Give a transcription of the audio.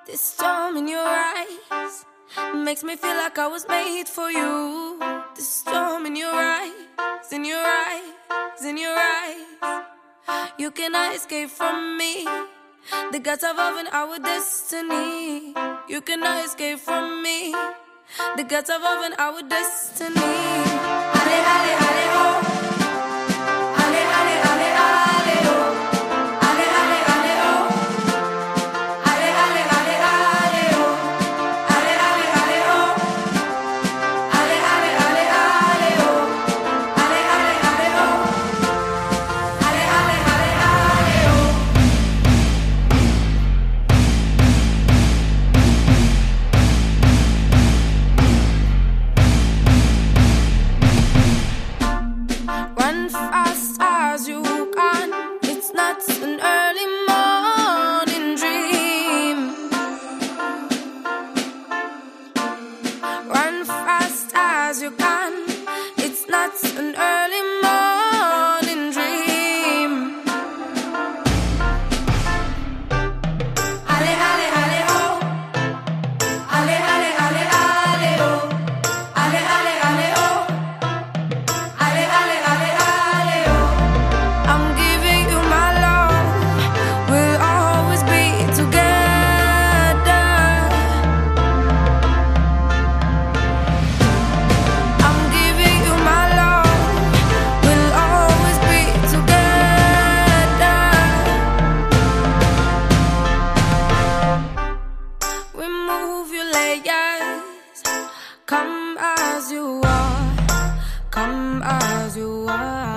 This storm in your eyes makes me feel like I was made for you. This storm in your eyes, in your eyes, in your eyes. You cannot escape from me. The gods have woven our destiny. You cannot escape from me. The gods have woven our destiny. Ale, ale, ale, oh. Ale, ale, ale, ale, oh. Ale, ale, ale, oh. Ale, ale, ale, ale, oh. Ale, ale, ale, oh. Ale, ale, ale, ale, oh. Ale, ale, ale, oh. Ale, ale, ale, ale, oh. Run fast as you can. It's not an early morning dream. Run fast as you can. It's not an early morning dream. Ale, ale, ale, oh. Ale, ale, ale, ale, oh. Ale, ale, ale, oh. Ale, ale, ale, ale, oh. I'm giving you my love. We'll always be together. I'm giving you my love. We'll always be together. Remove your layers. Come as you are. Come as you are.